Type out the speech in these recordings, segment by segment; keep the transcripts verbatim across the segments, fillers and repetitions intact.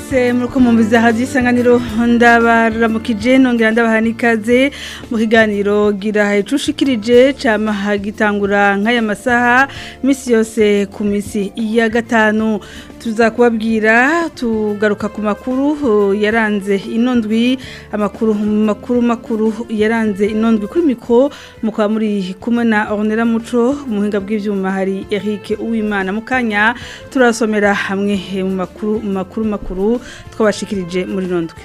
mwese muriko mumbiza hadi isanganiro ndabaramukije nongera ndabaha n'ikaze mu kiganiro gira hecushikirije cama hagitangura nk'aya masaha misi yose ku misi ya gatanu tuza kubabwira tugaruka ku makuru yaranze inondwi amakuru makuru makuru yaranze inondwi kuri mikro mukaba muri kumwe na Ornella Muco muhinga bw'ivyuma hari Eric Uwimana mukanya turasomera hamwe mu makuru makuru makuru twabashikirije muri nondwi.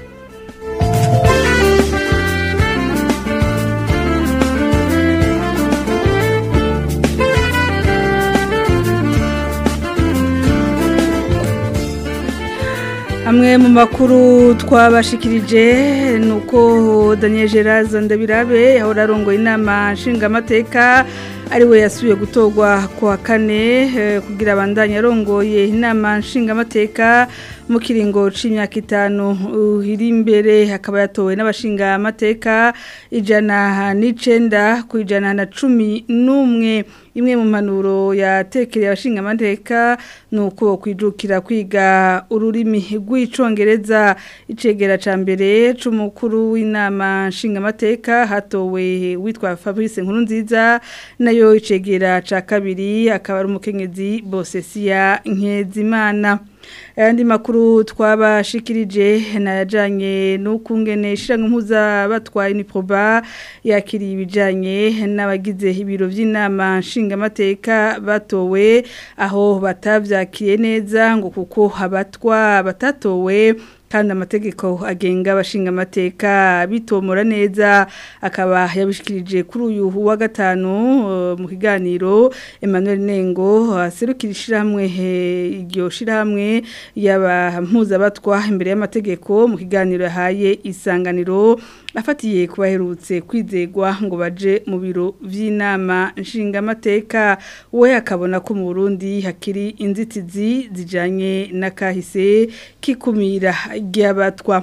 Amwe mu makuru twabashikirije nuko Daniel Geraze Ndabirabe yahora arongoye inama nshingamateka ariwe yasubiye gutorwa kwa kane kugira abandanye arongoye inama nshingamateka mu kiringo c'imyaka itanu iri imbere hakaba yatowe n'abashinga amateka ijana n'icenda ku ijana na cumi n'umwe. Imwe mu mpanuro yatekereye abashinga amateka nuko kwijukira kwiga ururimi rw'icongereza. Icegera ca mbere c'umukuru w'inama nshinga amateka hatowe witwa Fabrice Nkurunziza, nayo icegera ca kabiri akaba ari umukenyezi Bosesiya Nkezimana. Ayandi makuru twabashikirije najanye n'ukungene ishiramwe mpuza batwaye Niproba yakiriye ibijanye n'abagize ibiro vy'inama nshingamateka batowe aho batavyakiriye neza ngo kuko abatwa batatowe kandi amategeko agenga abashinga amateka bitomora neza. Akaba yabishikirije kuri uyu wa gatanu uh, mu kiganiro Emmanuel Nengo aserukira ishiramwe iryo shiramwe yaba mpuza batwa imbere y'amategeko mu kiganiro yahaye isanganiro afatiye kubaherutse kwizegwa ngo baje mu biro vy'inama nshingamateka. We akabona ko mu Burundi hakiri inzitizi zijanye n'akahise kikumira ry'abatwa.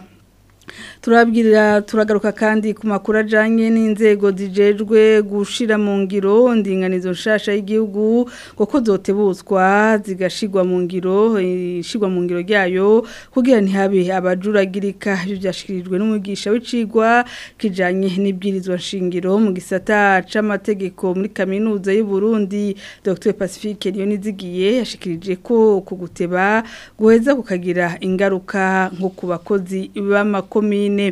Turabwirira turagaruka kandi ku makuru ajanye n'inzego zijejwe gushira mu ngiro ndinganizo nshasha y'igihugu kuko zotebuzwa zigashigwa mu ngiro ishigwa mu ngiro ryayo kugira ntihabe abajuragirika. Ivyo byashikirijwe n'umugisha w'icigwa kijanye n'ibwirizwa nshingiro mu gisata c'amategeko muri kaminuza y'u Burundi. Docteur Pacifique Lyonizigiye yashikirije ko kuguteba guheza kukagira ingaruka nko ku bakozi b'amako komine.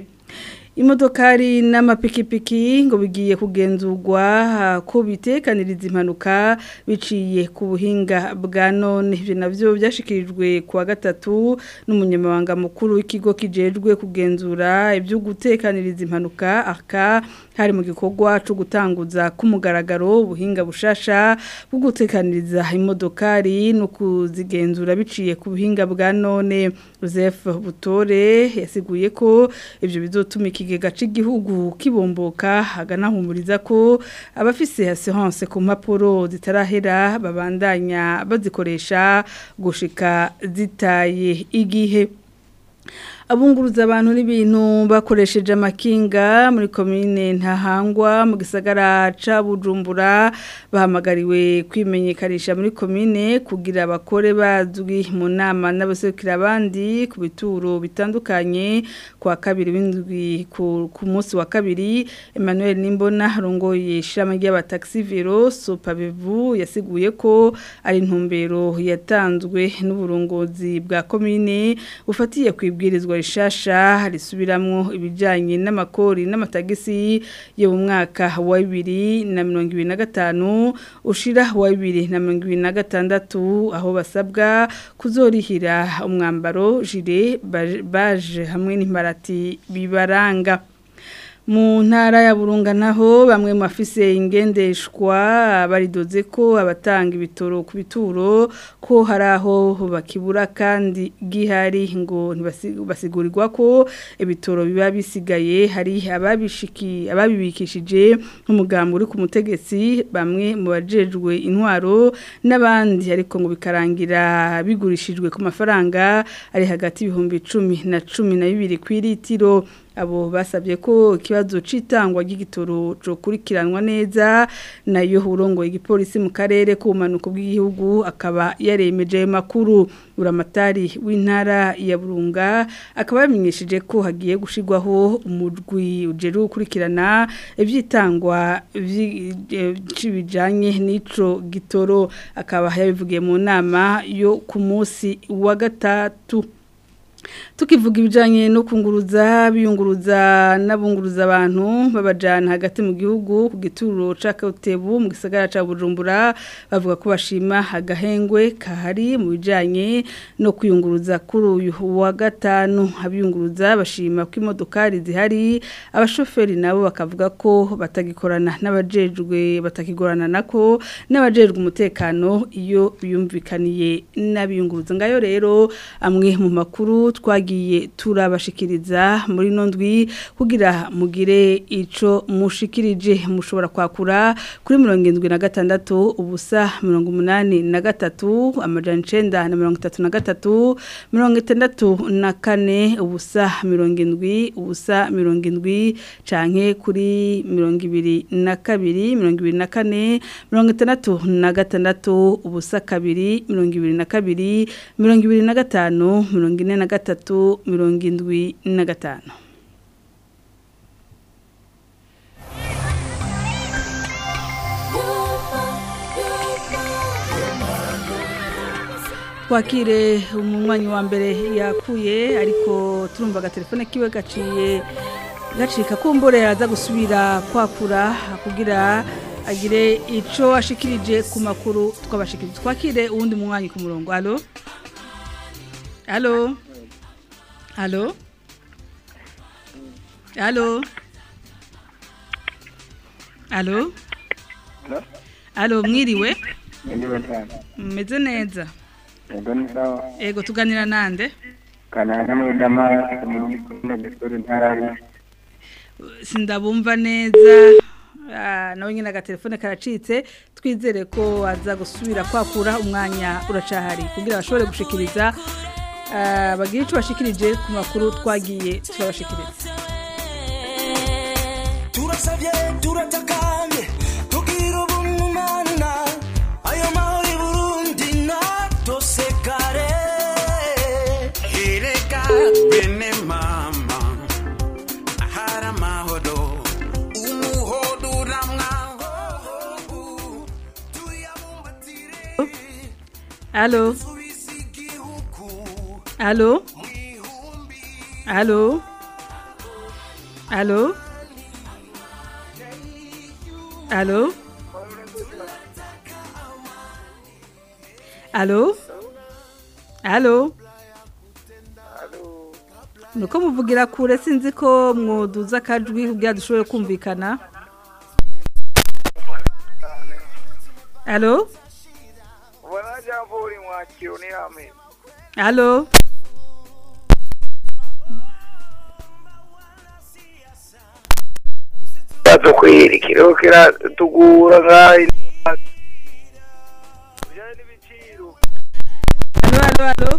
Imodokari n'amapikipiki ngo bigiye kugenzurwa ko bitekaniriza impanuka biciye ku buhinga bwa none. Ivyo navyo byashikirijwe kuwa gatatu n'umunyamabanga mukuru w'ikigo kijejwe kugenzura ibyo gutekaniriza impanuka aka hari mu gikorwa cyo gutanguza kumugaragaro ubuhinga bushasha bwo gutekaniriza imodokari no kuzigenzura biciye ku buhinga bwa none. Joseph Butore yasiguye ko ivyo bizotuma ikigega c'igihugu kibomboka haganahumuriza ko abafise assurance ku mpapuro zitarahera babandanya bazikoresha gushika zitaye igihe. Abunguruza abantu n'ibintu bakoresheje amakinga muri komine Ntahangwa mu gisagara ca Bujumbura bahamagariwe kwimenyekanisha muri komine kugira bakore bazwi mu nama n'abasekira abandi ku bituro bitandukanye kwa kabiri w'indwi ku, ku munsi wa kabiri. Emmanuel Nimbona rongoye ishama ry'abataxi vero Sopabevu yasiguye ko ari intumbero yatanzwe n'uburongozi bwa komine bufatiye kwibwirizwa rishasha risubiramwo ibijanye n'amakori n'amatagisi yo mu mwaka wa bibiri na mirongo ibiri na gatanu ushira wa bibiri na mirongo ibiri na gatandatu aho basabwa kuzorihira umwambaro jire baje hamwe n'imparati bibaranga. Mu ntara ya Burunga naho bamwe mu bafise ingendeshwa baridoze ko abatanga ibitoro ku bituro ko haraho bakibura kandi gihari ngo ntibasigurirwa ko ibitoro biba bisigaye hari ababishiki ababibikishije nk'umugambo uri ku mutegetsi bamwe mu bajejwe intwaro n'abandi ariko ngo bikarangira bigurishijwe ku mafaranga ari hagati y'ibihumbi cumi na cumi na bibiri ku litiro. abo basabye ko ikibazo c'itangwa ry'igitoro cyo kurikiranwa neza nayo urongoye igipolisi mu karere k'ubumanuko bw'igihugu akaba yaremeje makuru uramatari w'intara ya Burunga akaba yamenyesheje ko hagiye gushigwaho umurwi ujeru gukurikirana ivyitangwa c'ibijanye n'ico gitoro akaba yabivugiye mu nama yo ku munsi wa gatatu. Tukivuga ibijanye no kunguruza biyunguruza nabunguruza abantu babajana hagati mu gihugu ku gituro ca Kautebu mu gisagara ca Bujumbura bavuga ko bashima agahengwe kahari mu bijanye no kuyunguruza kuri uyu wa gatanu abiyunguruza bashima ko imodokari zihari abashoferi nabo bakavuga ko batagikorana n'abajejwe batakigorana nako n'abajejwe umutekano iyo biyumvikaniye n'abiyunguruza ngayo rero amwe mu makuru twagiye turabashikiriza muri nondwi kugira mugire ico mushikirije mushobora kwakura kuri mirongo indwi na gatandatu ubusa mirongo umunani na gatatu amajana icenda na mirongo itatu na gatatu mirongo itandatu na kane ubusa mirongo indwi ubusa mirongo indwi canke kuri mirongo ibiri na kabiri mirongo ibiri na kane mirongo itandatu na gatandatu ubusa kabiri mirongo ibiri na kabiri mirongo ibiri na gatanu mirongo ine na gatatu mirongo indwi na gatanu. Kwakire umunywanyi wa mbere yakuye ariko turumva agatelefone kiwe gaciye gacika kumbore yaza gusubira kwakura kugira agire ico ashikirije ku makuru twabashikirije. Twakire uwundi munywanyi ku murongo. Allo Allo Allo Allo Allo Allo mwiriwe meze neza ego tuganira nande kanana mwidama muri kumwe n'isuri ntarari sindabumva neza nawe nyine agatelefone karacitse twizere ko waza gusubira kwakura umwanya uracahari kugira bashobore gushikiriza bagira icyo bashikirije ku makuru twagiye turabashikiriza. Turasabye turatakanye tugira ubumana ayo mahoro i Burundi natosekare hireka bene mama ahara mahoro umuhodo uramwaho tuyabumbatire. Allo Allo Allo Allo Allo Allo Allo Nuko muvugira kure sinzi ko mwoduza kajwi kugira dushobore kumvikana. Allo Wanaja vuri mwakiro ni ame. Allo Tato kwiri kiro kira tugura ngai. Bijani bichiru. Allo allo allo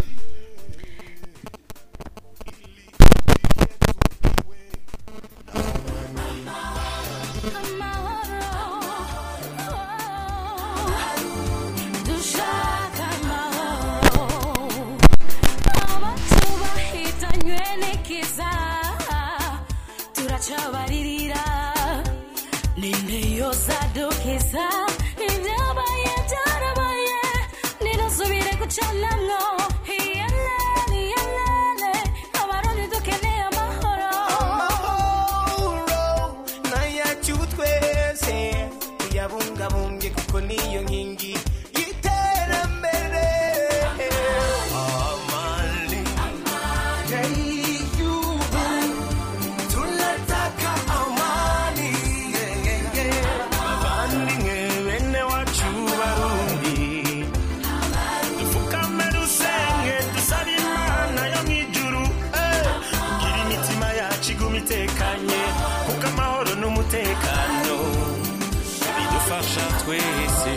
Chabaririra ninde yosadukisa ibyabaye byarabaye ninasubire kucanamwo iyalele iyalele abarundi dukeneye amahoro amahoro nayacu twese tuyabungabunge kuko niyo nkingi y'iterambere. Amali n'umutekano bidufasha twese.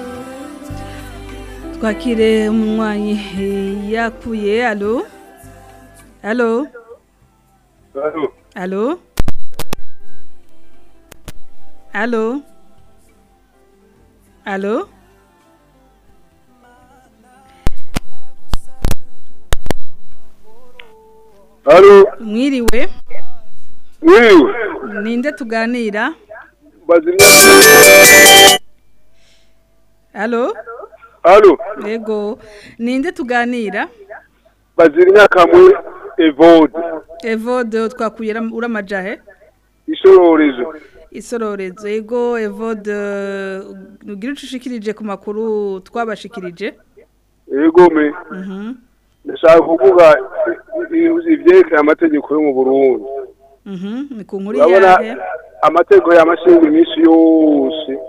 Twakire umunywanyi yakuye. Allo Allo? Allo? Allo? Allo? Allo? Allo? Mwiriwe? Mwiriwe? Ninde tuganira? Bazimya. Allo? Allo? Yego. Ninde tuganira? Bazimya kamwe Evode. Evode twakuyera uramajahe? Isororezo. Isororezo. Yego Evode nugira ucishikirije ku makuru twabashikirije? Yego me. Mhm. Ndashaka kuvuga ivyerekeye amategeko yo mu Burundi. Mhm. Ni ku nkuru yahe? Amategeko y'amashinga iminsi yose.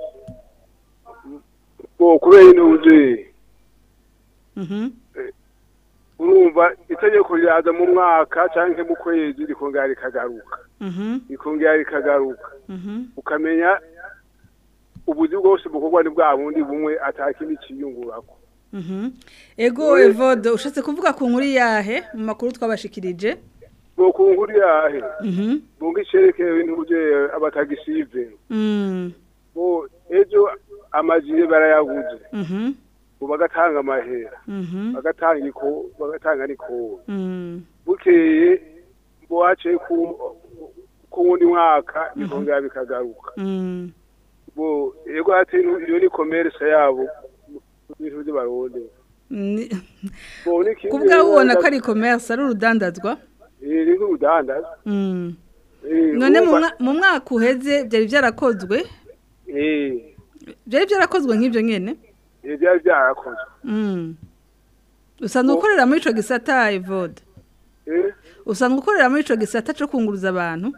Bo kubera inuje. Mhm. Urumva itegeko ryaza mu mwaka canke mu kwezi rikongera rikagaruka. Mhm. Rikongera rikagaruka. Mhm. Ukamenya ubuzi bwose bukorwa ni bwa bundi bumwe atakindi ciyungurako. Mhm. Ego Evode ushatse kuvuga ku nkuru yahe mu makuru twabashikirije? Bo ku nkuru yahe. Mhm. Bungi cerekeye ibintu bye abatagisive. Mhm. Bo ejo amajiye barayaguze. Mhm. Bagatanga amahera. Mhm. Bagatanga iko bagatanga niko. Mhm. Bukeye bo ace ku ku wundi mwaka bikongera bikagaruka. Mhm. Bo yego ati iyo ni commerce yabo ibintu bye baronde. Bo ni kintu kubwa ubona ko ari commerce ari urudandazwa? Eh ni urudandazwa. Mhm. None mu mwaka uheze byari byarakozwe? Eh. Byari byarakozwe nk'ibyo nyene? Eh byari byarakozwe. Mhm. Usanzwe ukorera muri ico gisata Evode? Eh? Usanzwe ukorera muri ico gisata cyo kunguruza abantu?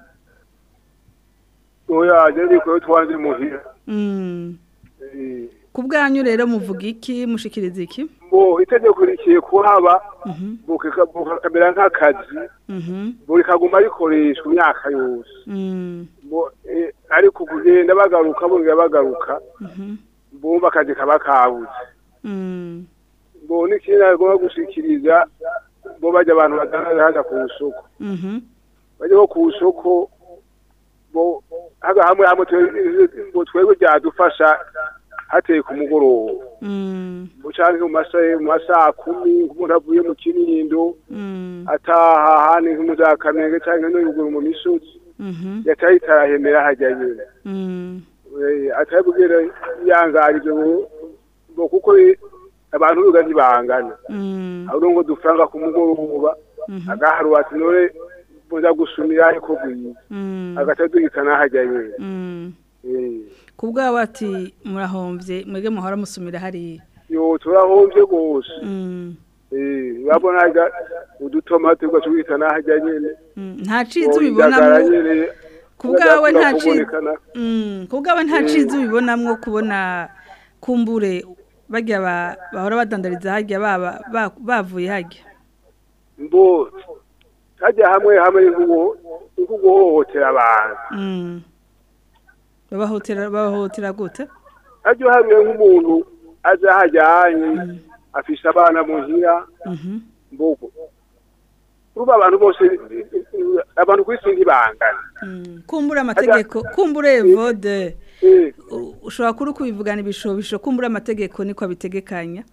Oya, je ndiko twanze muhira. Mhm. Eh. Kubwanyu rero muvuga iki mushikiriza iki? Bo itegeko rikiye kuhaba. Mhm. Bukeka bukamera nk'akazi. Mhm. Buri kaguma rikoreshwa imyaka yose. Mhm. Bo eh, ariko kugenda bagaruka bongera bagaruka. Mhm. Bumva akazi kabakabuze. Mhm. Bo nikina agomba gushikiriza bo baje abantu badana haja ku isoko. Mhm. Baje ko ku isoko bo haga hamwe hamwe bo twego byadufasha hateye ku mugoroba. Mhm. Bucange mu masaha mu masaha kumi umuntu avuye mu kinindo. Mhm. Ataha hani nk'umuzakamenge cyangwa no yuguru mu misozi. Mhm. Yataye tarahemera hajya nyine. Mhm. Eh atabugera yangarije bo kuko abantu biga ntibangana. Mhm. Aho ngo dufanga ku mugoroba agaharu ati nore boza gusumira ariko bwiye. Mhm. Agatadugikana hajya nyine. Mhm. Eh kubwa bati murahomvye mwege muhora musumira hari. Yo turahomvye gose. Mhm. Eh babona udutomate ugacubitana hajya nyine. Nta cizo ubibonamwo kubwawe nta cizo mm kubwawe nta cizo ubibonamwo kubona kumbure bagiye bahora badandariza hajya baba bavuye hajya mbo hajya hamwe hamwe ngugo ngugohotera abantu mm babahotera babahotera gute hajya hamwe nk'umuntu aza hajyanye afisha abana muhira mhm mboko ruba abantu bose abantu kwisingi bangana kumbura amategeko kumbure Evode ushobora kuri kubivugana ibishobisho kumbura amategeko niko abitegekanya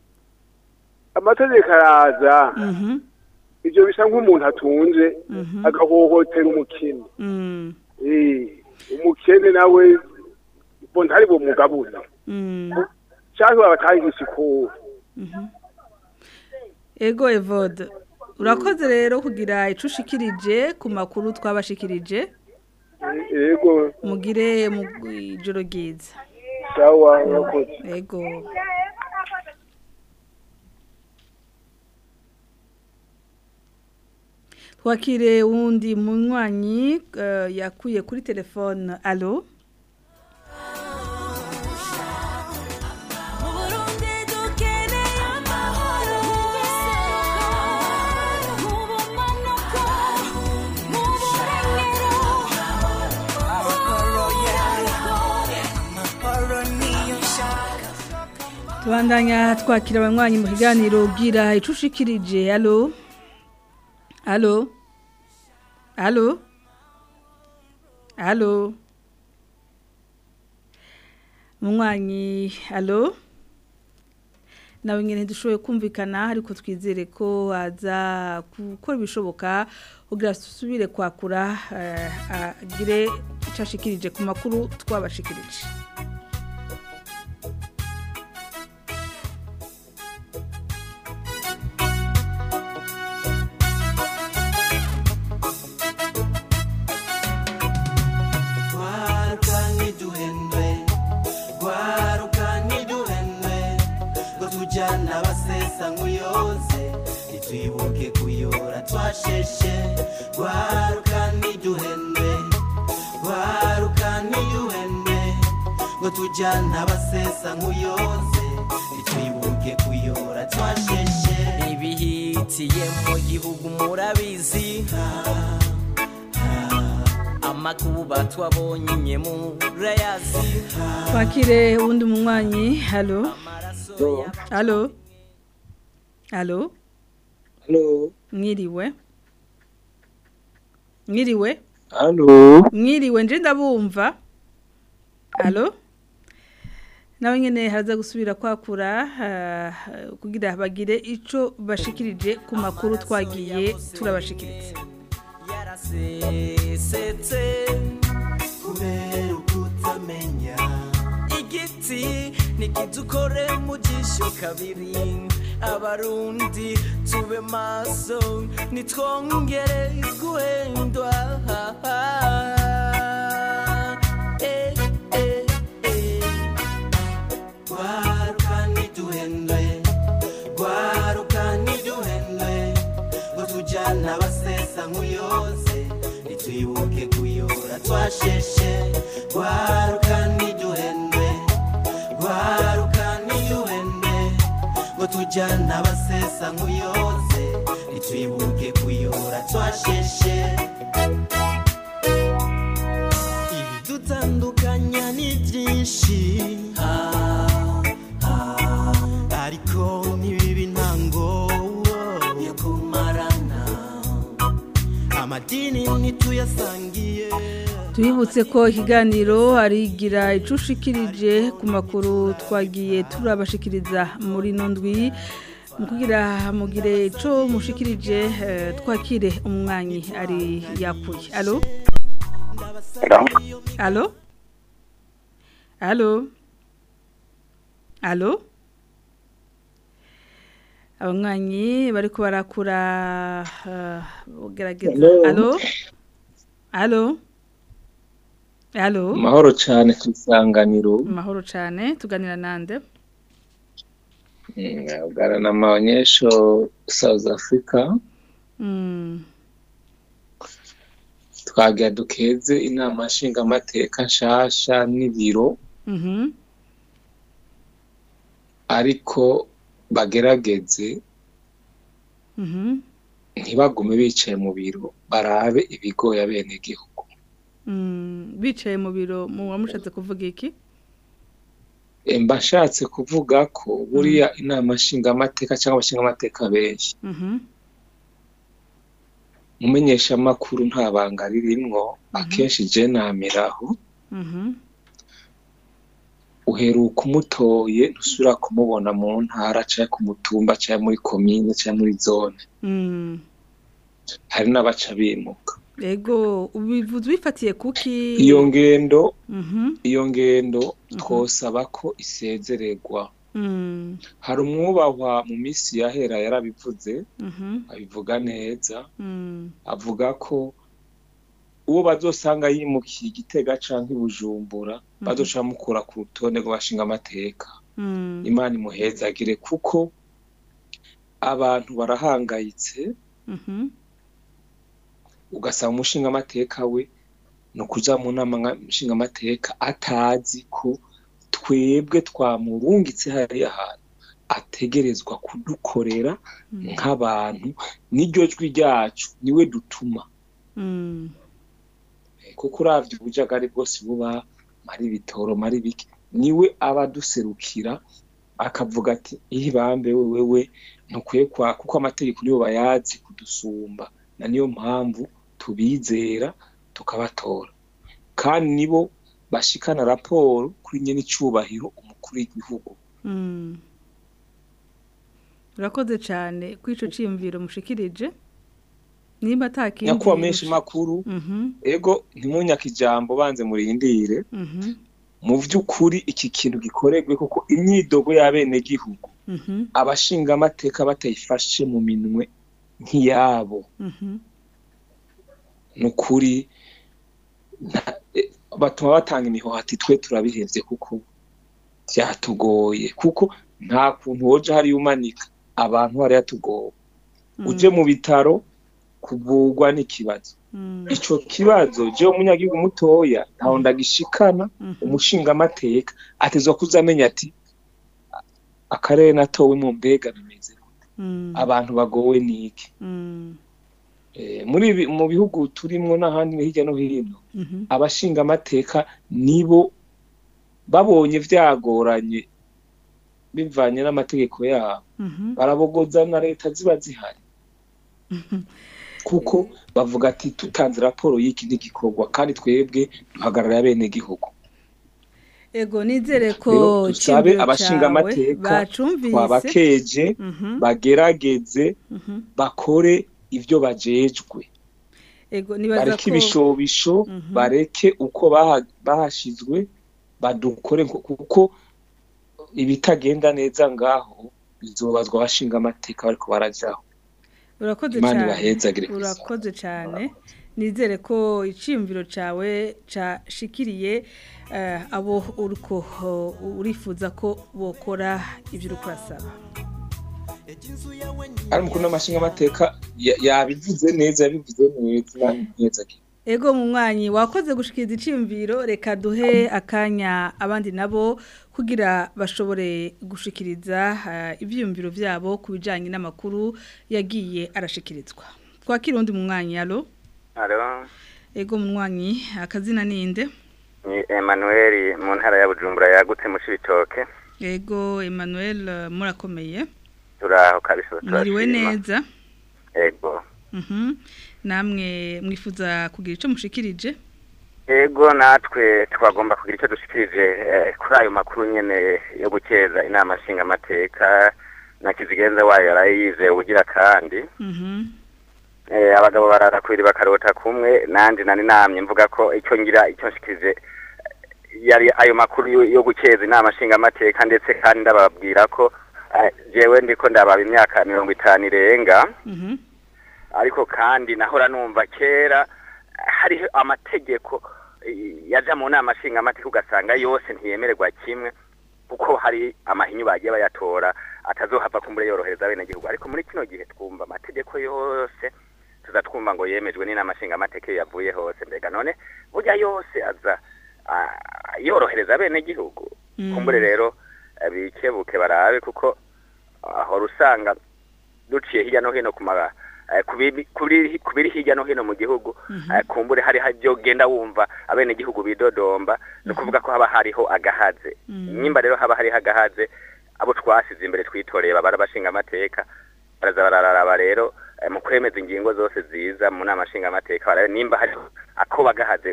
amategeko araza mhm ibyo bisa nk'umuntu atunze agahohotera umukene mhm eh umukene nawe bo ntari bo mugabura mhm cyangwa abatangisha ko mhm ego Evode urakoze rero kugira icushikirije ku makuru twabashikirije yego mugire mu ijoro ryiza sawa urakoze yego twakire wundi munywanyi uh, yakuye kuri telefone allo Tubandanya twakira abanywanyi mu kiganiro gira icushikirije allo Allo Allo Allo Munywanyi allo nawe nyene dushoboye kumvikana ariko twizere ko aza gukora ibishoboka kugira susubire kwakura agire icashikirije ku makuru twabashikirije. Twibuke kuyora twasheshe gwaruka niduhende gwaruka niduhende ngo tujyana basesa nkuyoze twibuke kuyora twasheshe ibihitiye mu gihugu murabizi amakuba twabonye murayazi Twakire undi munywanyi allo allo allo Hello. Mwiriwe. Mwiriwe. Hello. Mwiriwe nje ndabumva. Allo. Nawe nyene haza gusubira kwakura uh, kugira bagire ico bashikirije ku makuru twagiye turabashikiriza. Yarasetse kubera ukutamenya igiti nikidukore mu jisho kabiri abarundi tube maso nitwongere guhendwa eh eh eh gwaruka niduhendwe gwaruka niduhendwe ngo tujyana basesa nkuyoze nitwibuke kuyora twasheshe gwaruka niduhendwe gwaruka niduhendwe ngo tujyana basesa nkuyoze nitwibuke kuyora twasheshe ibidutandukanya ni byinshi ariko ntibibe intango yo kumarana amadini ntituyasangiye. Tubibutse ko ikiganiro arigira icushikirije ku makuru twagiye turabashikiriza muri nondwi mukugira mugire ico mushikirije uh, twakire umwanyi ari yakuye. Allo Allo Allo Allo Abanywanyi bariko barakura ugerageza. Uh, Allo Allo Allo Mahoro cyane kisanganiro. Mahoro cyane tuganira nande? Mm, ugara na maonyesho South Africa. Mm. Twagiye dukeze inama nshinga amateka nshasha n'ibiro. Mhm. Ariko bagerageze Mhm. ntibagume bicaye mu biro barabe ibigoya bene gihugu. Mm, bicaye mu biro mu wamushatse kuvuga iki? Emba nshatse kuvuga ko buriya inama nshinga amateka cyangwa abashinga amateka benshi. Mhm. Mumenyesha makuru nta banga ririmwo akenshi je namiraho. Mhm. Uheruka umutoye ntusubira kumubona mu ntara cyangwa ku mutumba cyangwa muri komine cyangwa muri zone. Mm. Hari n'abaca bimuka. Ego ubivuze bifatiye kuki? Iyo ngendo Mhm. iyo ngendo twosaba ko isezererwa. Mm. Hari umwubahwa mu misi yahera yarabivuze. Mhm. Abivuga neza. Mm. Avuga ko uwo bazosanga yimukiye Igitega canke Bujumbura bazoca mukura ku rutonde rw'abashinga amateka. Mm. Imana imuhezagire kuko abantu barahangayitse. Mhm. Ugasanga umushinga amateka we no kuja mu nama nshinga amateka atazi ko twebwe twamurungitse hari ahantu ategerezwa kudukorera nk'abantu n'iryo jwi ryacu niwe dutuma. Mm. Kuko uravye ubujagari bwose buba mari bitoro mari biki niwe abaduserukira akavuga ati ihibambe wewe ntukwiye kwa kuko amategeko niyo bayazi kudusumba na niyo mpamvu tubizera tukabatora kandi nibo bashikana raporo kuri nyene icubahiro umukuru w'igihugu. Mm. Urakoze cyane kwico ciyumviro mushikirije. Nimba atakindi nyakuba menshi makuru mhm ego ntimunyaka ijambo banze murindire mhm mu vy'ukuri iki kintu gikoregwe kuko imyidogo y'abene gihugu mhm abashinga amateka batayifashe mu minwe nk'iyabo mhm nukuri batuma batanga imihohati twe turabihevye kuko byatugoye kuko nta kuntu woje hari umanika abantu bari yatugoye uje mu bitaro kuvugwa n'ikibazo ico kibazo je umunyagihugu mutoya ntaho ndagishikana umushinga amateka atezwa kuzamenya ati akarere natowe mu mbega bimeze abantu bagowe niki eh muri mu bihugu turimwo n'ahandi hirya no hino abashinga amateka nibo babonye vyagoranye bivanye n'amategeko yabo barabogoza na leta ziba zihari kuko bavuga ati tutanze raporo y'iki n'igikorwa kandi twebwe duhagarara abene gihugu. Ego nizere ko tusabe abashinga amateka babakeje bagerageze bakore ivyo bajejwe. Ego nibaza ko bareke ibishobisho bareke uko bahashizwe badukore kuko ibitagenda neza ngaho bizobazwa abashinga amateka bariko barajaho. Urakoze cyane urakoze cyane nizere ko iciyumviro cawe cashikiriye uh, abo uriko uh, urifuza ko bokora ivyo ukurasaba. Ari mukuru n'amashinga amateka yabivuze neza yabivuze neza neza. Ego mu mwanyi wakoze gushikiriza iciyumviro reka duhe akanya abandi nabo kugira bashobore gushikiriza uh, ivyumviro vyabo kubijanye n'amakuru yagiye arashikirizwa. Twakirundi mu mwanyi allo. Allo. Ego mu mwanyi akazina ninde? Ni Emmanuel mu ntara ya Bujumbura yagutse mu Cibitoke. Ego Emmanuel uh, murakomeye. Turaho kabisa turashima. Mwiriwe neza. Ego. Mhm. Namwe mwifuza kugira ico mushikirije? Ego natwe twagomba kugira ico dushikirije eh, kuri ayo makuru nyene yo gukeza inama nshinga amateka na kizigenza wayo yarayize ubugira kandi. Mhm. Eh abagabo barara kwiri bakarota kumwe nandi nani namye mvuga ko ico ngira ico nshikirije yari ayo makuru yo gukeza inama nshinga amateka ndetse kandi ndababwira ko uh, jewe ndiko ndababa imyaka mirongo itanu irenga. Mhm. Ariko kandi nahora numva kera hari amategeko yaja mu nama nshinga amateka ugasanga yose ntiyemererwa kimwe kuko hari amahinyu bagiye bayatora atazohava kumbure yorohereza bene gihugu ariko muri kino gihe twumva amategeko yose tuzatwumva ngo yemejwe n'inama nshinga amateka yavuye hose mbega none burya yose aza yorohereza bene gihugu kumbure rero bikebuke barabe kuko aho rusanga duciye hirya no hino kumara kubiri kubiri hirya no hino mu gihugu kumbure hari hajyo genda wumva abene gihugu bidodomba no kuvuga ko haba hariho agahaze nyimba rero haba hari agahaze abo twasize imbere twitoreye babara bashinga amateka baraza bararaba rero mu kwemeza ingingo zose ziza mu nama nshinga amateka bara nimba hari ako bagahaze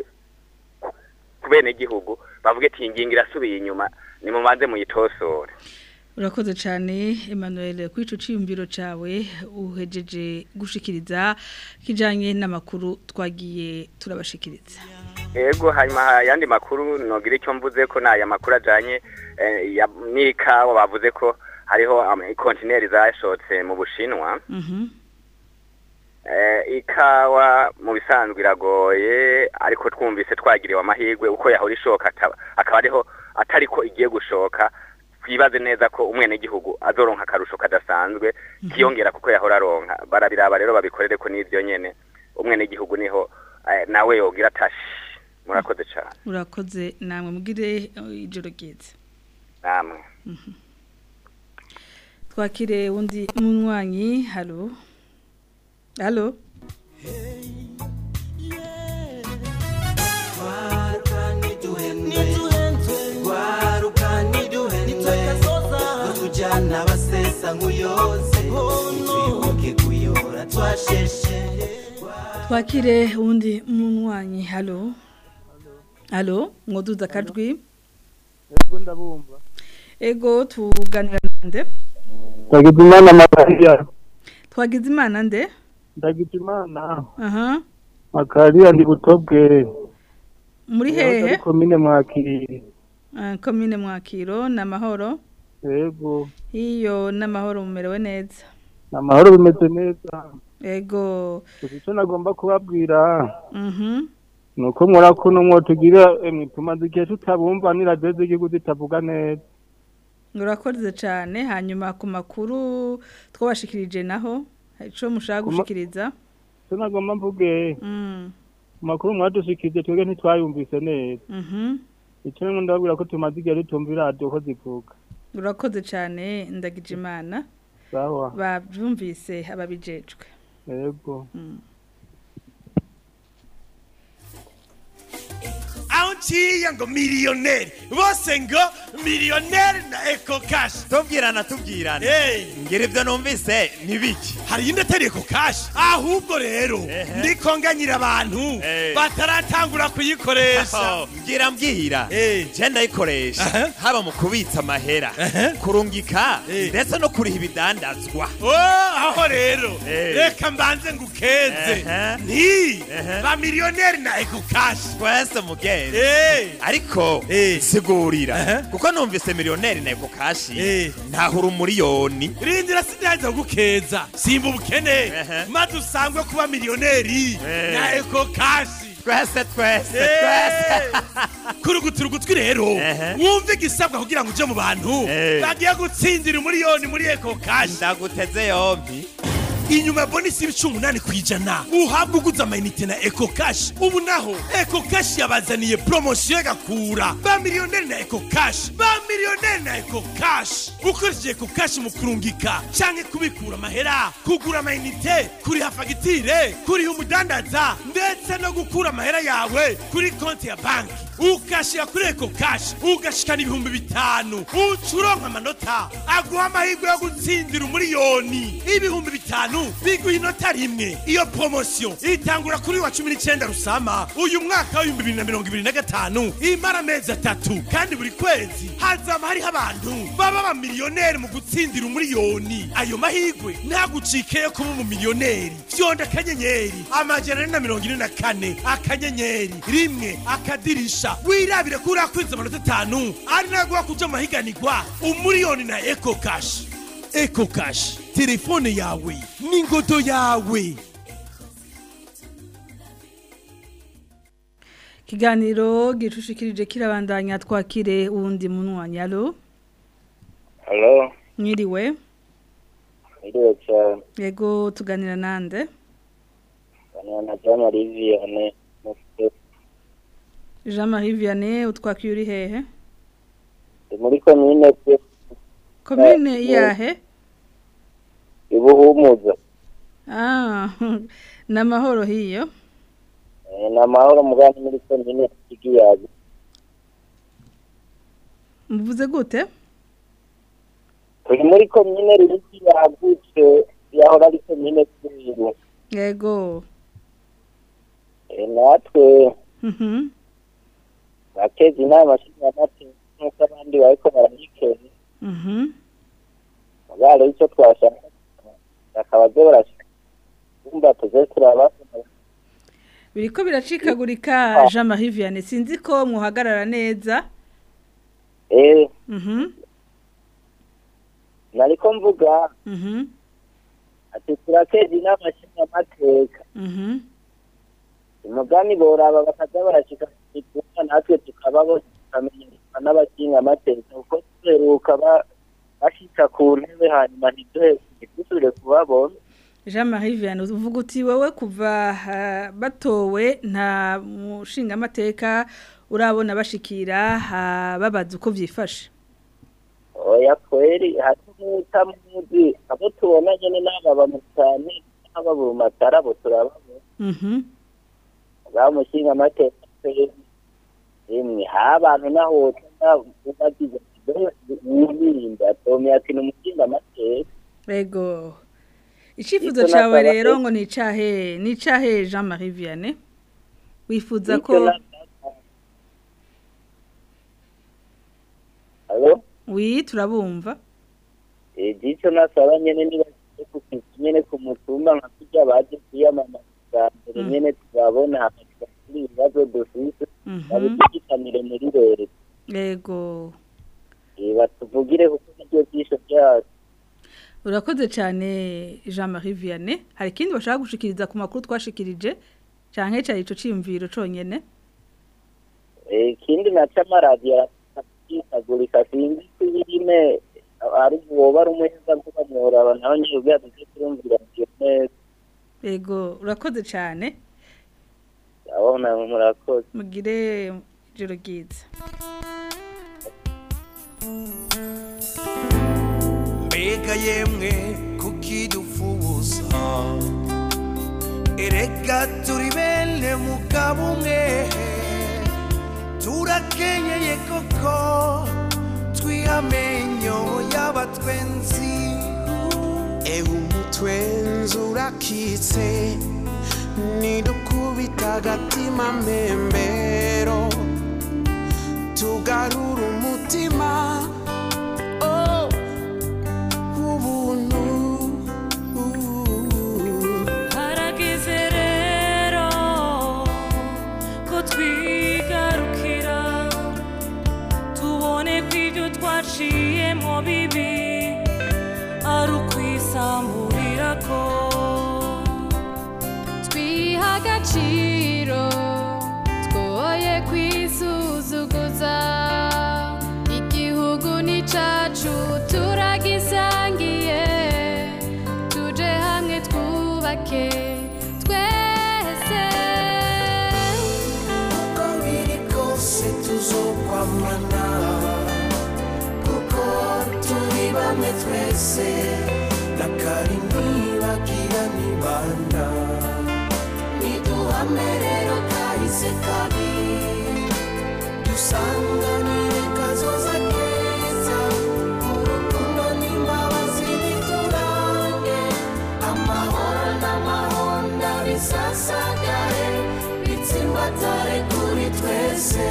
kubene gihugu bavuge ati ingingo irasubiye inyuma ni mu manze muyitosore. Urakoze cyane Emmanuel kwico ciyumviro cawe uhejeje gushikiriza kijanye n'amakuru twagiye turabashikiriza. Ego hanyuma yandi makuru nogira icyo mvuze ko naya makuru ajanye eh, n'ikawa bavuze ko hariho kontineri zashotse mu Bushinwa. Mhm. Eh ikawa mu bisanzwe iragoye ariko twumvise twagiriwe amahirwe uko yahora ishoka akaba ariho atariko igiye gushoka. Twibaze neza ko umwene gihugu azoronka karusho kadasanzwe kiyongera kuko yahora aronka barabiraba rero babikorere ko nivyo nyene umwene gihugu niho eh, nawe yogira tashi. Murakoze cyane. Urakoze namwe mugire ijoro ryiza. Namwe. Mhm. Twakire undi munwanyi hallo. Hallo. Hey, yeah. Warukani duhendwe Warukani duhendwe Tujana basesa nkuyose Tuyibuke kuyora twasheshe twakire undi munywanyi. Halo halo mwoduza akajwi. Ego ndabumva. Ego tuganira nande? Twagizimana Makariya. Twagizimana nde? Ndagizimana. Aha. Makariya ndi Butobwe. Muri hehe? Komine Mwakiro. Ah, komine Mwakiro na mahoro. Ego. Iyo na mahoro mumerewe neza. Na mahoro bimeze neza. Ego. Icyo nagomba kubabwira. Mhm. Nuko mwora kuno mwo tugira emipuma zigiye tutabumva ni radio z'igihugu zitavuga neza. Urakoze cyane hanyuma ku makuru twabashikirije naho ico mushaka gushikiriza. Cyo nagomba mvuge. Mm. Makuru mwadushikirije twege ntitwayumvise neza. Mhm. Icyo ngo ndabwira ko tumaze igihe tutumvira radio ko zivuga. Urakoze cyane ndagije imana. Sawa. Bavyumvise ababijejwe. Yego. Mm. Auntie ngo millionaire bose ngo millionaire na Eco Cash tubwirana tubwirana hey ngira ibyo numvise nibiki hari inde tari Eco Cash ahubwo rero ndiko nganyira abantu bataratangura kuyikoresha ngira mbwira je ndayikoresha haba mu kubitsa amahera kurungika ndetse no kuriha ibidandazwa oh aho rero reka mbanze ngukeze nti ba millionaire na Eco Cash twese mugeze Hey. Ariko hey. Sigurira uh-huh. Kuko numvise miliyoneri na Eco Cash hey. Ntahura umuriyoni rindira sindaza gukeza simba ubukene uh-huh. Maze usangwe kuba miliyoneri hey. Na Eco Cash twese twese hey. Twese kurugutura ugutwi rero uh-huh. Wumve igisabwa kugira ngo uje mu bantu hey. Bagiye gutsindira umuriyoni muri Eco Cash ndaguteze yombi inyuma bonisi y'ibicumi umunani kwijana uhabwa uguza amayinite na Eco Cash ubu naho Eco Cash yabazaniye promotion gakura ba millionaire na Eco Cash ba millionaire na Eco Cash ukoresheje Eco Cash mu kurungika canke kubikura amahera kugura amayinite kuri hafagitire kuri umudandaza ndetse no gukura amahera yawe kuri konti ya banki ukashira kuri Eco Cash ugashikana ibihumbi bitanu ucuronka amanota aguha amahirwe yo gutsindira umuriyoni ibihumbi bitanu biguha inota rimwe iyo promotion itangura kuri wa cumi n'icenda Rusama uyu mwaka wa bibiri na mirongo ibiri na gatanu imara amezi atatu kandi buri kwezi hazama hariho abantu baba ba miliyoneri mu gutsindira umuriyoni ayo mahirwe ntagucikeyo kuba mu miliyoneri fyonda akanyenyeri amajana ane na mirongo ine na kane akanyenyeri rimwe akadirisha wirabire kuri akwiza amanota atanu ari naguha kuja mahiganirwa umuriyoni na Eco Cash. Eco Cash telefone yawe n'ingodo yawe. Kiganiro gicushikirije kirabandanya twakire uwundi munwanyi. Halo halo mwiriwe mwiriwe cyane yego tuganira nande na Jean Marie Vianney Jean Marie Vianney utwakiye uri hehe muri komine komine yahe Ibuhumuza ah na mahoro hiyo eh na mahoro mugani muri komine Kigiyaga mvuze gute turi muri komine riki yagutse yahora ari komine Kigiyaga yego eh natwe mhm bakezi inama shingamati nuko abandi bariko barayikeza mhm bagare icyo twashaka akabaze barashika umba tuze turaba biriko biracikagurika Jean Marie Vianney sinzi ko muhagarara neza eh mhm nariko mvuga mhm ati turakezi inama shingamateka mhm umugani boraba bakaza barashika kuko natwe tukababo tukamenya n'abakinga amateka uko tuheruka bashika ku ntebe hanyuma ntiduhe dusubire kubabona. Jean Marie Vianney uvuga uti wewe kuva uh, batowe nta mushinga amateka urabona bashikira uh, babaza uko vyifashe oya kweri hatuta muzi abo tubona nyene n'aba cyane aba bu matara bo turababo mhm bamushinga amateka imwe abantu naho ubagize nirinda Tommy ati n'umushinga amateka ego icifuzo cawe rero ngo ni icahe ni icahe Jean Marie Vianney wifuza ko Allo Oui turabumva eh dico nasaba nyene niba nyene ku mutumba nka kujya baje kwiyamamaza mbere nyene tubabona hakatika ibibazo dufise babigitanire muri rero yego eh batuvugire kuko iryo byisho byacu urakoze cyane Jean Marie Vianney hari kindi bashaka gushikiriza ku makuru twashikirije canke cyari ico cimviro conyene eh kindi naca maradiyo agurika sinzi kwirime ari woba rumweza kuba mworaba naho nyine ubyaduze kurumvira neza yego urakoze cyane abona murakoze mugire ijoro ryiza mbega yemwe kukidufuza erega turi bene mugabo umwe turakenyeye koko twihamenyo y'abatwenzi ewe umutwenzi urakitse nidukubita agatima mbembero tugarura umutima oh ubuntu harageze rero ko twigarukira tubone kw'ibyo twaciyemo bibi ari ukwisamurira ko twiha agaciro twoye kwisuzuguza igihugu ni cacu turagisangiye tuje hamwe twubake twese uko biri kose tuzokwamana kuko turi bamwe twese nakari ntibagira nibanda niduhame rero kahise kabi dusanganire kazoza keza urukundo n'imbabazi biturange amahoro n'amahonda bisasagare bitsimbatare kuri twese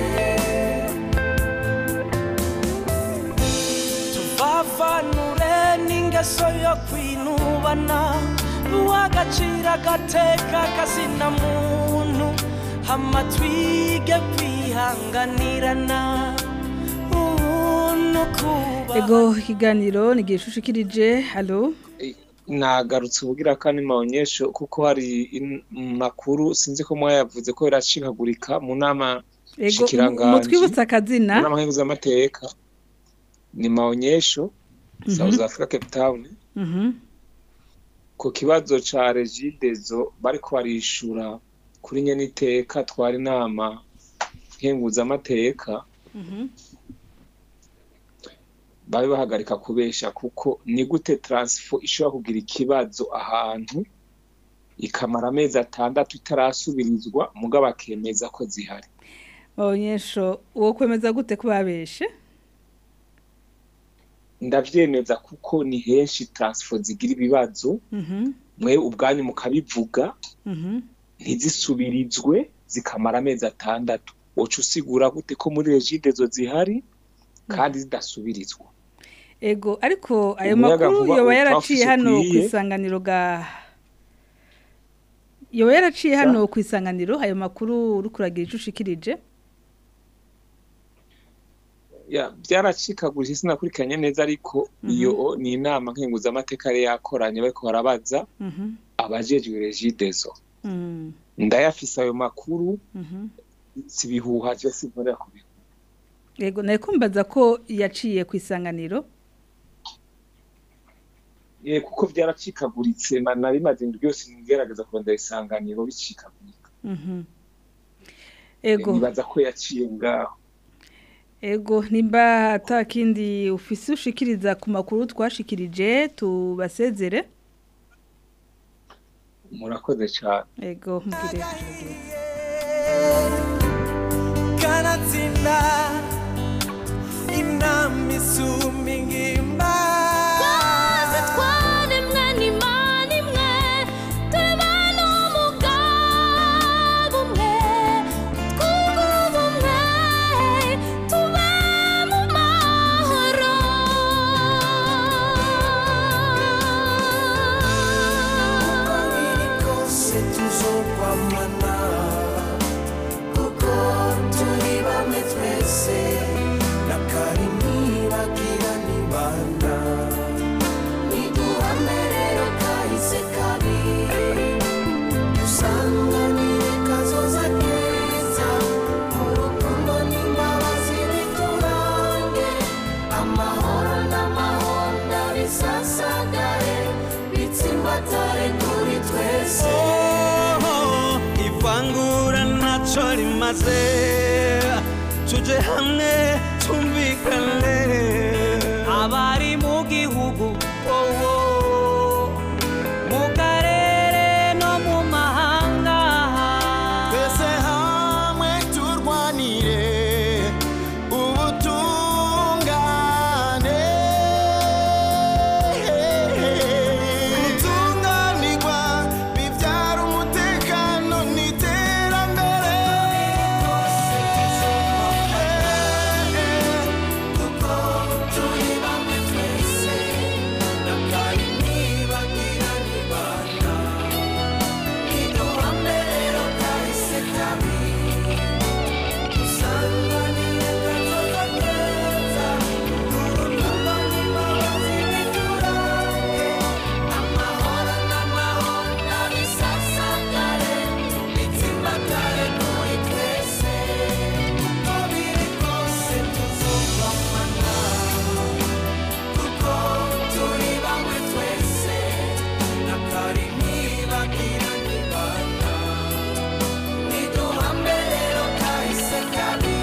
tuvavanure n'ingeso yo kwinubana uwagacira agateka kazina muntu hama twige kwihanganirana ubuntu kuba ego ikiganiro nigiye shushikirije hallo nagarutse ubugira kandi maonyesho kuko hari makuru sinzi ko mwayavuze ko iracikagurika mu nama shikiranganje mutwibutsa akazina nama nkenguza amateka ni maonyesho South Africa Cape Town mhm ku kibazo ca Regidezo bariko barishura kuri nyene iteka twari nama nkenguza amateka mhm babe bahagarika kubesha kuko ni gute transfer ishobora kugira ikibazo ahantu ikamara amezi atandatu itarasubirizwa mugabo akemeza ko zihari maonyesho uwo kwemeza gute kubabeshe ndavyemeza kuko ni henshi transfer zigira ibibazo mhm mwe ubwanyu mukabivuga mhm ntizisubirizwe zikamara amezi atandatu wocu usigura gute ko muri Regidezo zihari kandi zidasubirizwa ego ariko ayo makuru yoba yaraciye hano kwisanganiro ga yoba yaraciye hano kwisanganiro ayo makuru uri kuragira icushikirije ya byaracikagurije sinakurikanye neza ariko iyo ni inama nkenguza amateka yari yakoranye bariko barabaza mhm abajejwe Regidezo mhm ndayafisa ayo makuru mhm sibihuha je sinkorera kubihu yego naye kumbaza ko yaciye kwisanganiro ye kuko byaracikaguritse nari maze byose ngerageza kurondera isanganiro bicikagurika mhm ego nibaza ko yaciye ngaho ego nimba atakindi ufise ushikiriza ku makuru twashikirije tubasezere murakoze cyane ego mugire kanatsinda inama isumba ingimba twaze twaremwe n'Imana tuzokwamana kuko turi bamwe twese na kari ntibagira nibanda niduhame rero kahise kabi dusanganire kazoza keza urukundo n'imbabazi biturange amahoro n'amahonda bisasagare bitsimbatare kuri twese ivangura ntaco rimaze tuje hamwe tumvikane abari mu gihugu wowo mu karere no mu mahanga twese hamwe turwanire ubutungane gutunganirwa bibyara umutekano n'iterambere kuko turi bamwe twese na kari ntibagira nibanda niduhame rero kahise kabi dusanganire kazoza keza urukundo n'imbabazi biturange amahoro n'amahonda bisasagare bitsimbatare kuri twese uko biri kose tuzokwamana kuko turi bamwe twese na kari ntibagira nibanda niduhame rero kahise kabi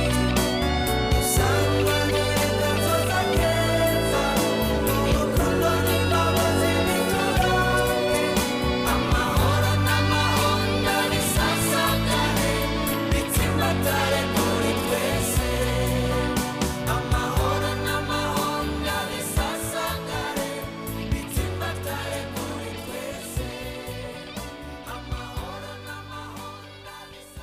dusanganire kazoza keza urukundo n'imbabazi biturange amahoro n'amahonda bisasagare bitsimbatare kuri twese amahoro n'amahonda bisasagare bitsimbatare kuri twese amahoro n'amahonda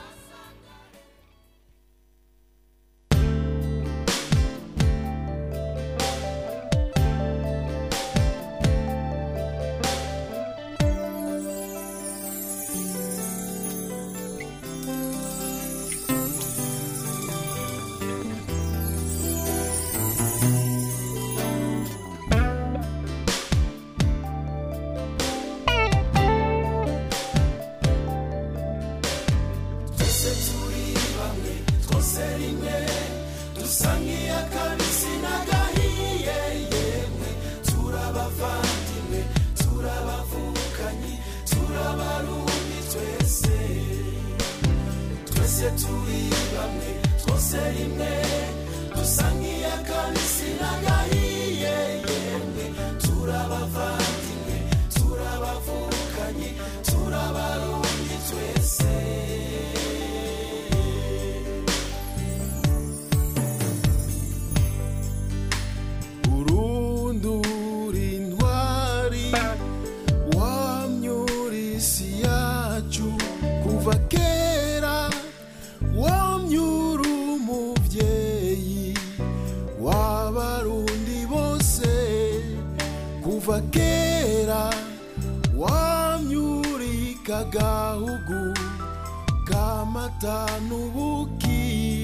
twese turi bamwe twose rimwe dusa nk'iy'akabisi n'agahiye yemwe turabavandimwe turabavukanyi turabarundi twese twese turi bamwe twose rimwe dusa nk'iy'akabisi n'agahiye yemwe turabavandimwe turabavukanyi turabarundi twese urundura intwari wamyura isi yacu kuva kera wamyura umuvyeyi w'abarundi bose kuva kera wamyurika gahugu kamata n'ubuki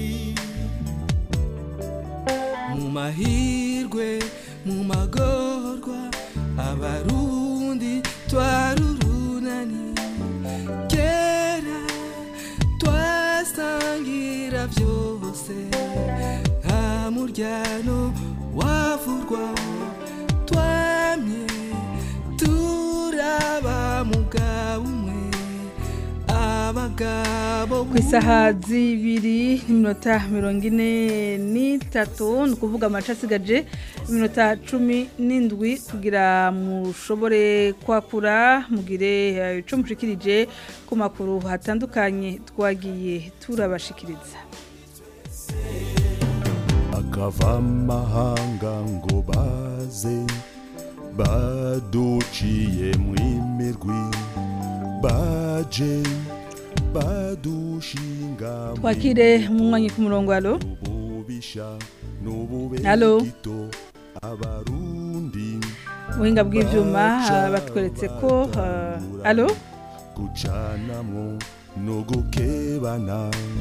mu mahirwe mu magorwa abarundi twarurunani kera twasangira byose nta muryano wavurwa twamye turaba mugabo umwe abagabo ku isaha zibiri n'iminota mirongo ine n'itatu ni ukuvuga amace asigaje iminota cumi n'indwi kugira mushobore kwakura mugire icyo mushikirije ku makuru hatandukanye twagiye turabashikiriza akava amahanga ngo baze baduciye mu imirwi baje badushinga twakire mu mwanya ku murongo alo alo abarundi ubuhinga bw'ivyuma batweretse ko uh, alo kujanamwo no gukebana.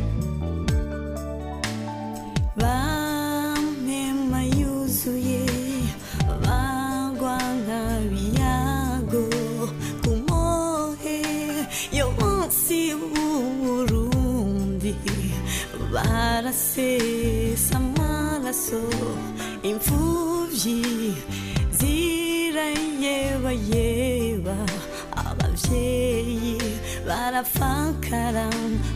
Bamema yuzuye bagwa nk'abiyago ku mohe yo munsi w'Uburundi barasesa amaraso imfuvyi zirayebayeba abavyeyi barafakara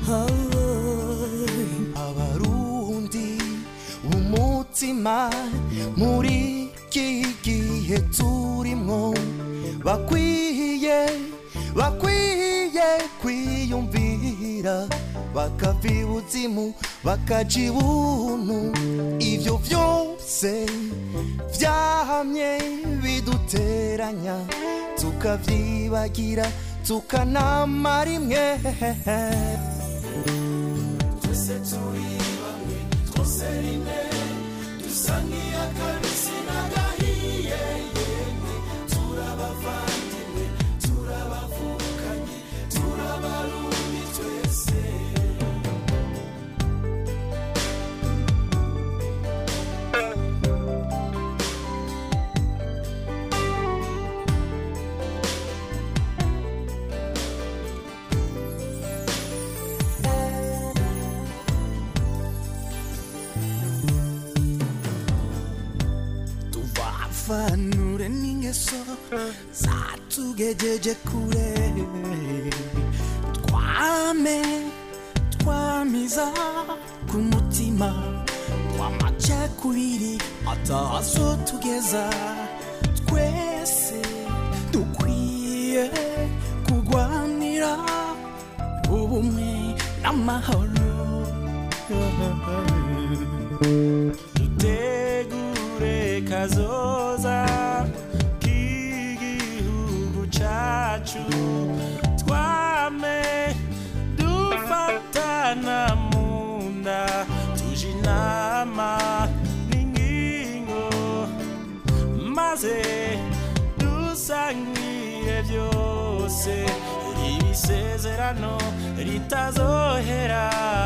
Abarundi umutima muri iki gihe turimwo bakwiye bakwiye kwiyumvira bakava ibuzimu bakaja ibuntu ivyo vyose vyahamye biduteranya tukavyibagira tukanamara imwe twese turi bamwe twose rimwe dusa nk'iy'akabisi n'agahiye yemwe turabavandimwe turabavukanye turabarundi twese. Tuvafanure n'ingeso zatugejeje kure twame twamiza ku mutima tw'amacakubiri atazo tugeza twese dukwiye kugwanira ubumwe n'amahoro dutegure kazoza k'igihugu cacu twame dufatana munda tuje inama n'ingingo maze dusangire byose ibisezerano ritazohera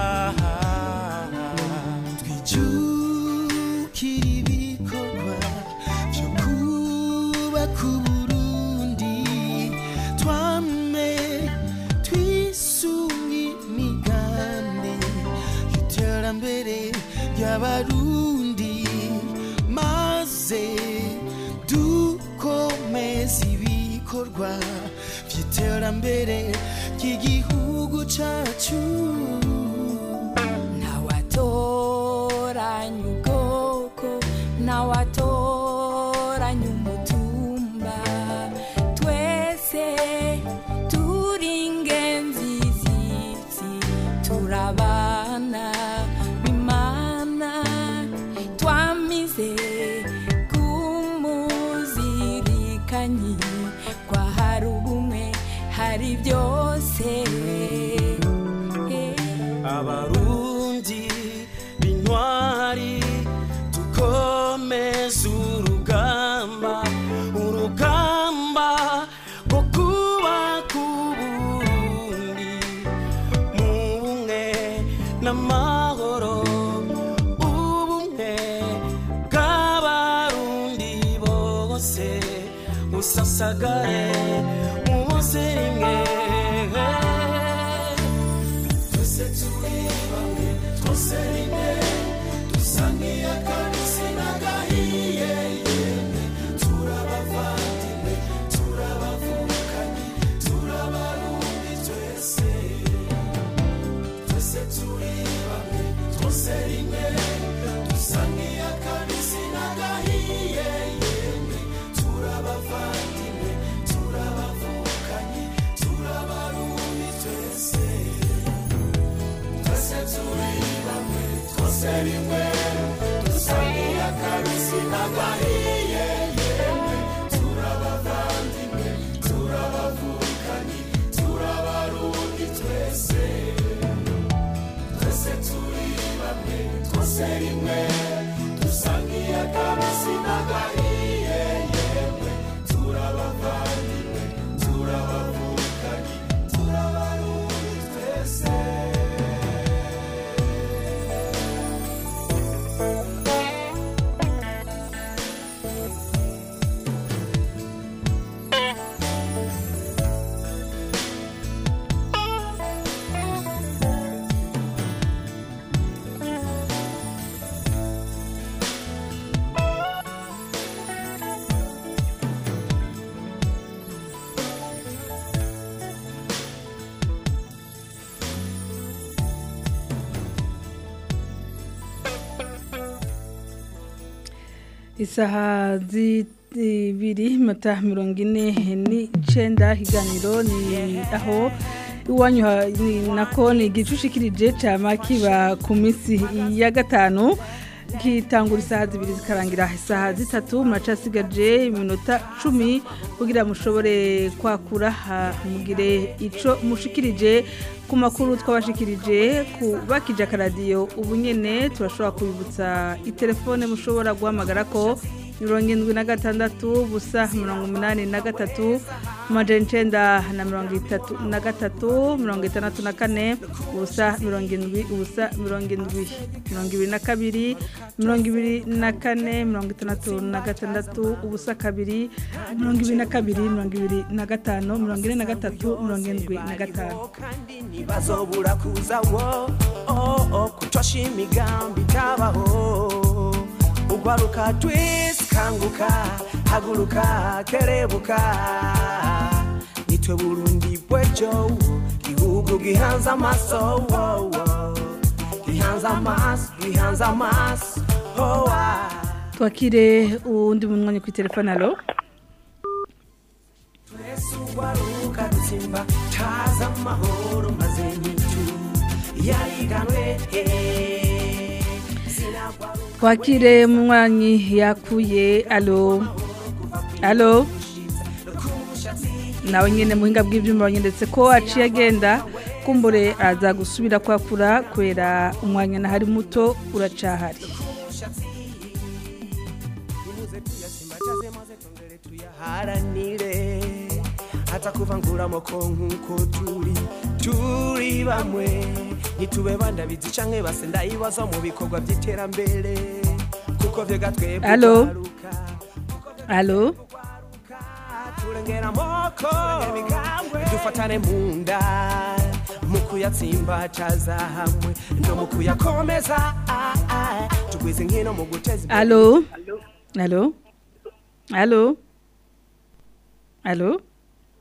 twijukira ibikorwa byo kubaka Uburundi twame twisunga imigambi y'iterambere ry'abarundi maze dukomeza ibikorwa by'iterambere ry'igihugu cacu. Nawatoranya ubwoko nawatoranya umutumba twese turi ingenzi z'isi turabana b'Imana twamize kumuzirikanyi kwa hari ubumwe hari byose. Abarundi b'intwari dukomeze urugamba urugamba rwo kubaka Uburundi mu bumwe n'amahoro ubumwe bw'abarundi bose busasagare mu bose rimwe. Twese turi bamwe twose rimwe dusa nk'iy'akabisi n'agahiye yemwe turabavandimwe turabavukanye turabarundi twese. Twese turi bamwe twose rimwe dusa nk'iy'akabisi n'agahiye yemwe turabavandimwe turabavukanye turabarundi twese. Twese turi bamwe twose rimwe dusa isaha zibiri mata mirongo ine n'icenda higaniro ni aho iwanyu ni nako ni gicushikirije cama kiba ku misi ya gatanu kitangura isaha zibiri zikarangira isaha zitatu maca sigaje iminota cumi kugira mushobore kwakura mugire ico mushikirije ku makuru twabashikirije ku bakija karadiyo ubunyene turashobora kubibutsa itelefone mushobora guhamagara ko mirongo indwi na gatandatu busa mirongo umunani na gatatu amajana icenda na mirongo itatu na gatatu mirongo itandatu na kane ubusa mirongo indwi ubusa mirongo indwi mirongo ibiri na kabiri mirongo ibiri na kane mirongo itandatu na gatandatu ubusa kabiri mirongo ibiri na kabiri mirongo ibiri na gatanu mirongo ine na gatatu mirongo indwi na gatanu bazobura kuza wo oh oh kutosha imigambi tabaho ugwaruka twese kanguka haguruka kerebuka nitwe Burundi bwejo gihugu gihanza amaso gihanza amaso gihanza amaso twakire undi munwanyi ku telefone alo twese ugwaruka dutsimba taza amahoro maze nyitu yariganwe twakire munwanyi yakuye alo alo nawe nyene muhinga bw'ivyuma ndetse ko aciye agenda kumbure aza gusubira kwakura kwera umwanya na hari muto uracahari haranire hata kuvangura moko nkuko turi turi bamwe nitube bandabizi canke base ndayibaza mu bikorwa by'iterambere kuko vye gatwebwe allo allo turengera moko dufatane munda mukuyatsimba caza hamwe ndo mukuyakomeza tugwize nkino mu guteza allo allo allo allo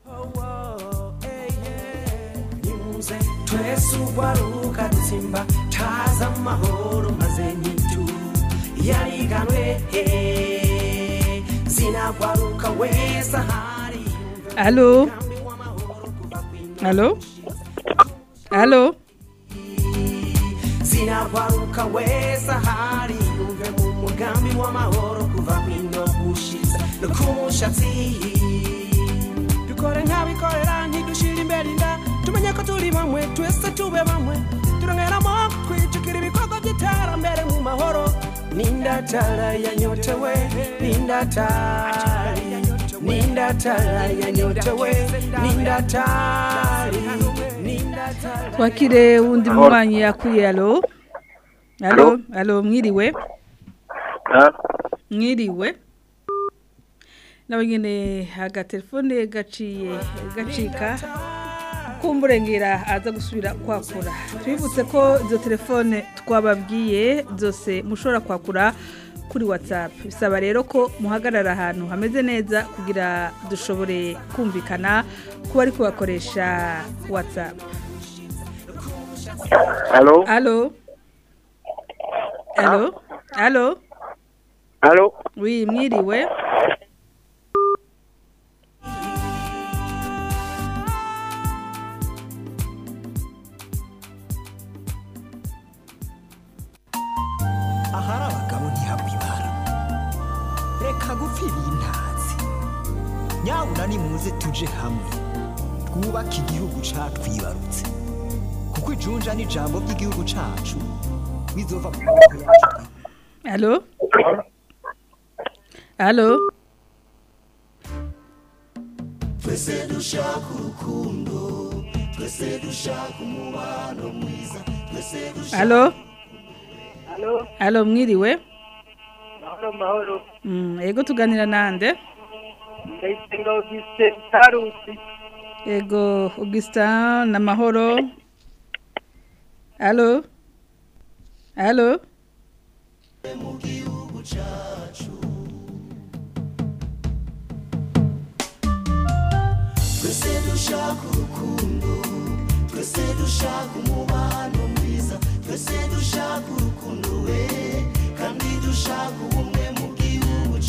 twese ugwaruka dutsimba taza amahoro maze nyitu yariganwe zinagwaruka wese ahari allo allo allo zinagwaruka wese ahari yumve mu mugambi w'amahoro kuva kwino gushiza no kumushatsi dukore nkabikorera ntidushira imbere inda tumenye ko turi bamwe twese tube bamwe turongeramo twijukira ibikorwa by'iterambere mu mahoro nindatara yanyotewe nindatari nindatara yanyotewe nindatari nindatari twakire wundi mwanyi yakuye alo alo alo mwiriwe mwiriwe nawe nyene agatelefone gaciye gacika kumburengera aza gusubira kwakura twibutse ko izo telefone twababwiye zose mushobora kwakura kuri WhatsApp bisaba rero ko muhagarara ahantu hameze neza kugira dushobore kumvikana kuba ari kubakoresha WhatsApp. Allo allo allo allo allo oui mwiriwe ahari abagabo ntihabwibara reka gupfira intazi nyabuna nimuze tuje hamwe twubake igihugu catwibarutse kuko ijunja n'ijambo ry'igihugu cacu bizova mu maboko yacu. Allo allo twese dushaka urukundo twese dushaka umubano mwiza twese dushaka allo Allo allo mwiriwe mahoro mahoro mm ego tuganira nande ndayisenga Augustin Tarusi ego Augustin na mahoro allo allo mu gihugu cacu twese dushaka urukundo twese dushaka umubano mwiza twese dushaka urukundo we kandi dushaka ubumwe mu gihugu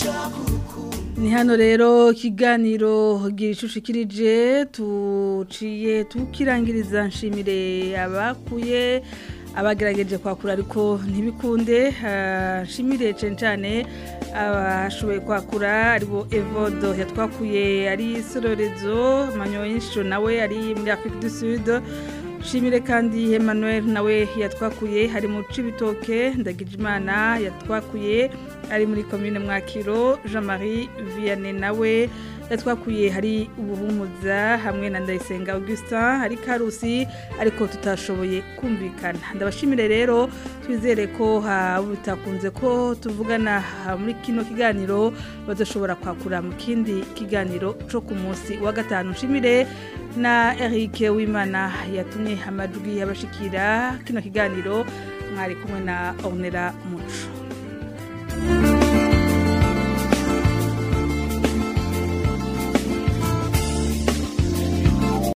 ni hano rero kiganiro gishushikirije tuciye tukirangiriza nshimire abakuye abagerageje kwakura ariko ntibikunde nshimire cyane cyane abashoboye kwakura aribo Evodo yatwakuye ari Sororezo Manyoyisho nawe ari muri Afrique du Sud Shimire kandi Emmanuel nawe yatwakuye hari mu Cibitoke Ndagijimana yatwakuye ari muri commune Mwakiro Jean-Marie Vianney nawe yatwakuye hari ubuhumuza hamwe na Ndayisenga Augustin hari Karusi ariko tutashoboye kumvikana ndabashimire rero twizere ko bitakunze ko tuvugana muri kino kiganiro bazoshobora kwakura mu kindi kiganiro cyo ku munsi wa gatanu shimire na Eric Wimana yatumye amajwi yabashikira kino kiganiro mwari kumwe na Ornella Muco